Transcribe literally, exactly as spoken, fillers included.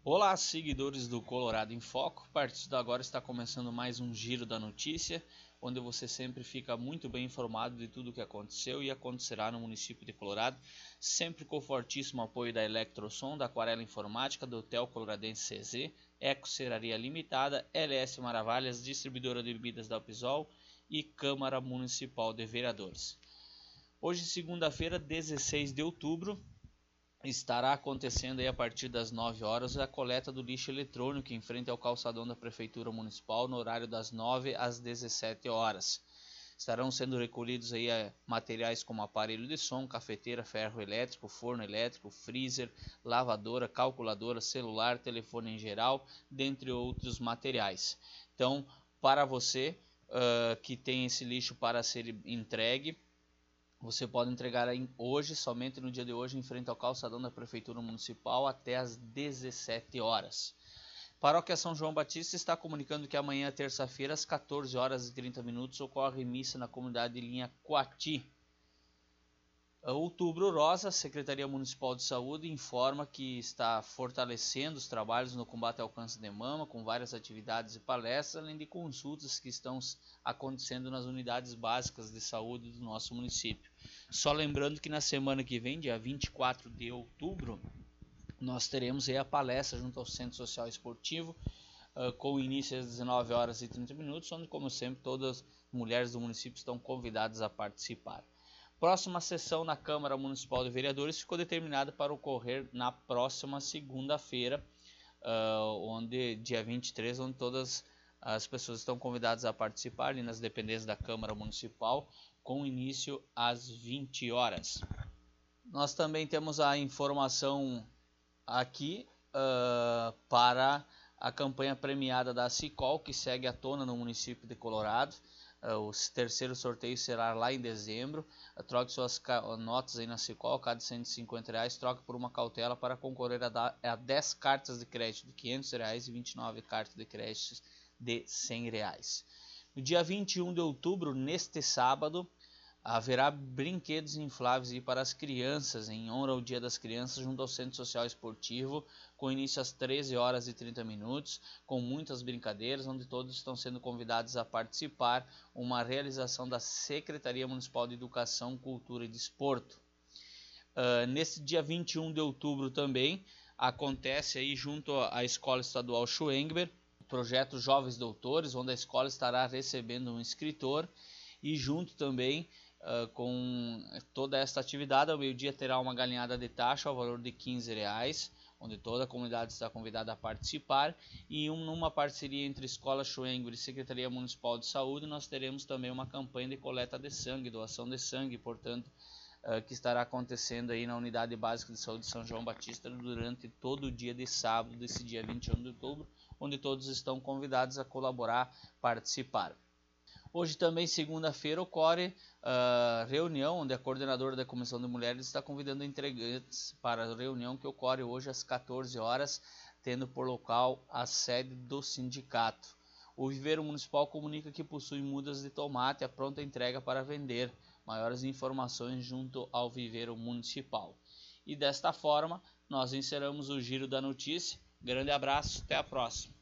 Olá, seguidores do Colorado em Foco. A partir de agora está começando mais um Giro da Notícia, onde você sempre fica muito bem informado de tudo o que aconteceu e acontecerá no município de Colorado, sempre com o fortíssimo apoio da Eletrosom, da Aquarela Informática, do Hotel Coloradense C Z, Eco Serraria Limitada, L S Maravilhas, distribuidora de bebidas da Upsol e Câmara Municipal de Vereadores. Hoje, segunda-feira, dezesseis de outubro, estará acontecendo aí a partir das nove horas a coleta do lixo eletrônico em frente ao calçadão da Prefeitura Municipal no horário das nove às dezessete horas. Estarão sendo recolhidos aí materiais como aparelho de som, cafeteira, ferro elétrico, forno elétrico, freezer, lavadora, calculadora, celular, telefone em geral, dentre outros materiais. Então, para você uh, que tem esse lixo para ser entregue, você pode entregar hoje, somente no dia de hoje, em frente ao calçadão da Prefeitura Municipal até às dezessete horas. Paróquia São João Batista está comunicando que amanhã, terça-feira, às quatorze horas e trinta minutos, ocorre missa na comunidade de Linha Coati. Outubro Rosa, Secretaria Municipal de Saúde, informa que está fortalecendo os trabalhos no combate ao câncer de mama, com várias atividades e palestras, além de consultas que estão acontecendo nas unidades básicas de saúde do nosso município. Só lembrando que na semana que vem, dia vinte e quatro de outubro, nós teremos aí a palestra junto ao Centro Social Esportivo, uh, com início às dezenove horas e trinta minutos, onde, como sempre, todas as mulheres do município estão convidadas a participar. Próxima sessão na Câmara Municipal de Vereadores ficou determinada para ocorrer na próxima segunda-feira, uh, onde dia vinte e três, onde todas as pessoas estão convidadas a participar ali nas dependências da Câmara Municipal, com início às vinte horas. Nós também temos a informação aqui uh, para a campanha premiada da Sicol, que segue à tona no município de Colorado. Uh, o terceiro sorteio será lá em dezembro. Uh, troque suas notas aí na Sicol, cada cento e cinquenta reais, troque por uma cautela para concorrer a, a dez cartas de crédito de quinhentos reais e vinte e nove cartas de crédito de cem reais. No dia vinte e um de outubro, neste sábado, haverá brinquedos infláveis aí para as crianças, em honra ao Dia das Crianças, junto ao Centro Social Esportivo, com início às treze horas e trinta minutos, com muitas brincadeiras, onde todos estão sendo convidados a participar, uma realização da Secretaria Municipal de Educação, Cultura e Desporto. Uh, nesse dia vinte e um de outubro também, acontece aí junto à Escola Estadual Schwengber, o projeto Jovens Doutores, onde a escola estará recebendo um inscritor, e junto também Uh, com toda esta atividade, ao meio-dia terá uma galinhada de taxa ao valor de quinze reais, onde toda a comunidade está convidada a participar, e um, numa parceria entre Escola Schwengber e Secretaria Municipal de Saúde, nós teremos também uma campanha de coleta de sangue, doação de sangue, portanto, uh, que estará acontecendo aí na Unidade Básica de Saúde de São João Batista durante todo o dia de sábado, desse dia vinte e um de outubro, onde todos estão convidados a colaborar, participar. Hoje também, segunda-feira, ocorre a uh, reunião, onde a coordenadora da Comissão de Mulheres está convidando integrantes para a reunião que ocorre hoje às quatorze horas, tendo por local a sede do sindicato. O Viveiro Municipal comunica que possui mudas de tomate à pronta entrega para vender. Maiores informações junto ao Viveiro Municipal. E desta forma, nós encerramos o Giro da Notícia. Grande abraço, até a próxima.